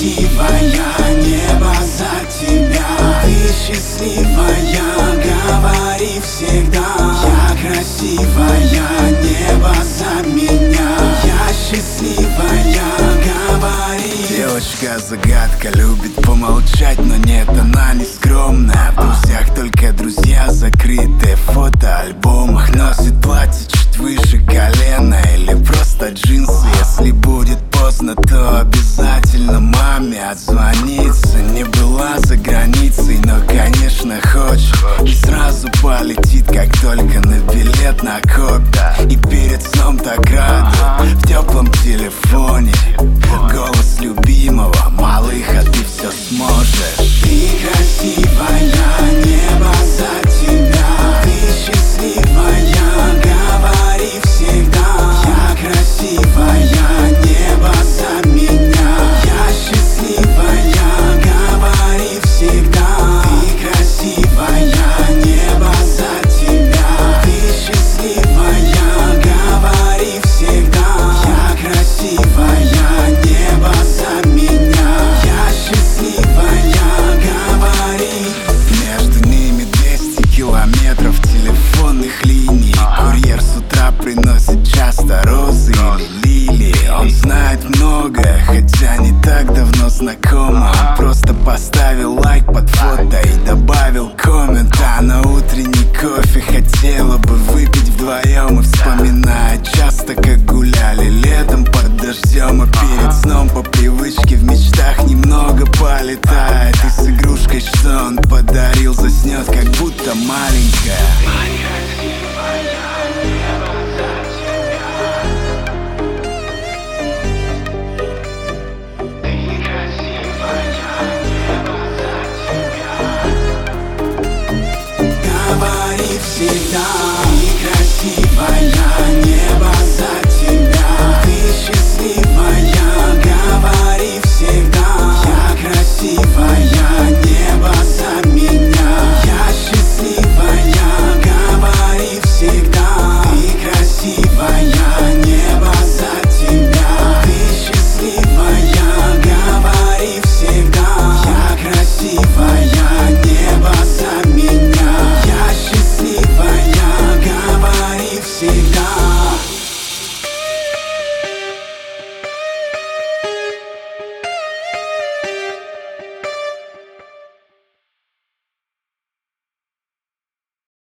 красивая, небо за тебя. Ты счастливая, говори всегда. Я красивая, небо за меня. Я счастливая, говори. Девочка-загадка любит помолчать, но нет, она не скромная. В друзьях только друзья, закрытые в фотоальбомах. Носит платье чуть выше колена или просто джинсы. Если будет поздно, то обязательно маме отзвонится. Не была за границей, но, конечно, хочет. И сразу полетит, как только на билет накопит. И перед сном так радует в теплом телефоне голос любимого: малых, а ты все сможешь. Ты красивая, небо за тебя. Ты счастливая, говори всегда. Я красивая, небо за меня. Я счастливая, говори всегда. Ты красивая, небо за тебя. Ты счастливая, говори всегда. Я красивая, небо за меня. Я счастливая, говори. Между ними 200 километров телефонных линий. Курьер с утра приносит часто розы или лилии. Он знает многое, хотя не так давно знакома. Он просто поставил лайк под фото и добавил коммент. А на утренний кофе хотела бы выпить вдвоем. И вспоминает часто, как